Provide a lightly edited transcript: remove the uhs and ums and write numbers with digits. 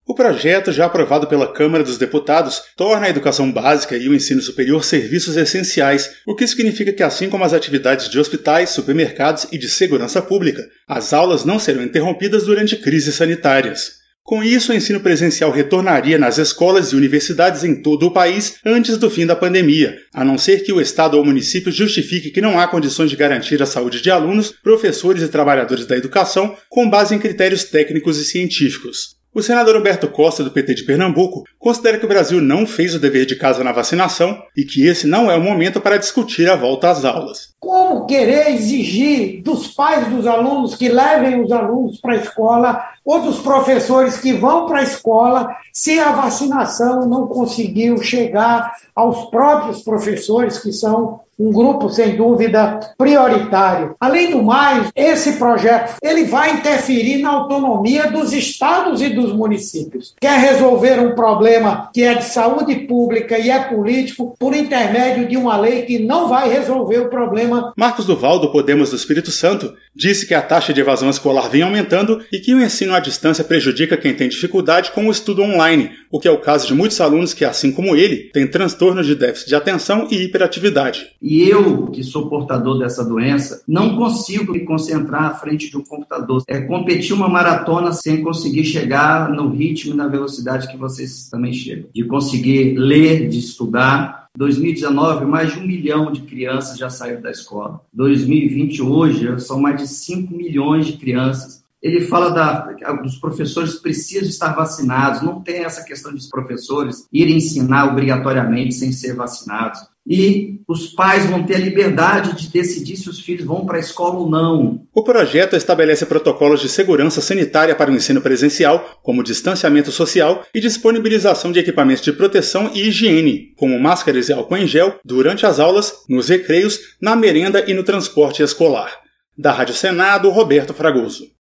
O projeto, já aprovado pela Câmara dos Deputados, torna a educação básica e o ensino superior serviços essenciais, o que significa que, assim como as atividades de hospitais, supermercados e de segurança pública, as aulas não serão interrompidas durante crises sanitárias. Com isso, o ensino presencial retornaria nas escolas e universidades em todo o país antes do fim da pandemia, a não ser que o Estado ou município justifique que não há condições de garantir a saúde de alunos, professores e trabalhadores da educação com base em critérios técnicos e científicos. O senador Humberto Costa, do PT de Pernambuco, considera que o Brasil não fez o dever de casa na vacinação e que esse não é o momento para discutir a volta às aulas. Como querer exigir dos pais dos alunos que levem os alunos para a escola ou dos professores que vão para a escola se a vacinação não conseguiu chegar aos próprios professores, que são um grupo, sem dúvida, prioritário. Além do mais, esse projeto ele vai interferir na autonomia dos estados e dos municípios. Quer resolver um problema que é de saúde pública e é político por intermédio de uma lei que não vai resolver o problema. Marcos Duval, do Podemos do Espírito Santo, disse que a taxa de evasão escolar vem aumentando e que o ensino à distância prejudica quem tem dificuldade com o estudo online, o que é o caso de muitos alunos que, assim como ele, têm transtornos de déficit de atenção e hiperatividade. E eu, que sou portador dessa doença, não consigo me concentrar à frente de um computador. Competir uma maratona sem conseguir chegar no ritmo e na velocidade que vocês também chegam. De conseguir ler, de estudar. 2019, mais de 1 milhão de crianças já saíram da escola. 2020, hoje, são mais de 5 milhões de crianças. Ele fala dos professores precisam estar vacinados. Não tem essa questão de os professores irem ensinar obrigatoriamente sem ser vacinados. E os pais vão ter a liberdade de decidir se os filhos vão para a escola ou não. O projeto estabelece protocolos de segurança sanitária para o ensino presencial, como distanciamento social e disponibilização de equipamentos de proteção e higiene, como máscaras e álcool em gel, durante as aulas, nos recreios, na merenda e no transporte escolar. Da Rádio Senado, Roberto Fragoso.